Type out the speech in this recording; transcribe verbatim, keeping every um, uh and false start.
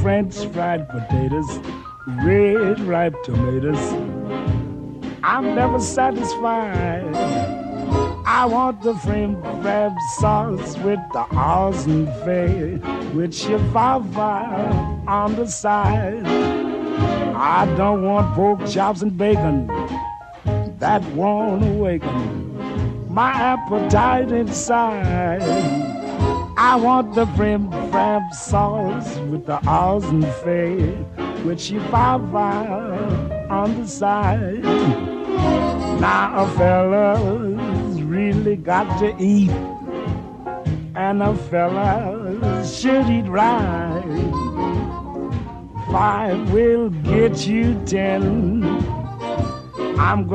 French fried potatoes, red ripe tomatoes. I'm never satisfied. I want the shrimp crab sauce with the awesome fay, with chihuahua on the side. I don't want pork chops and bacon, that won't awaken my appetite inside. I want the shrimp crab sauce with the awesome fay, with chihuahua on the side. Now a fella's really got to eat, and a fella should eat right. Five will get you ten. I'm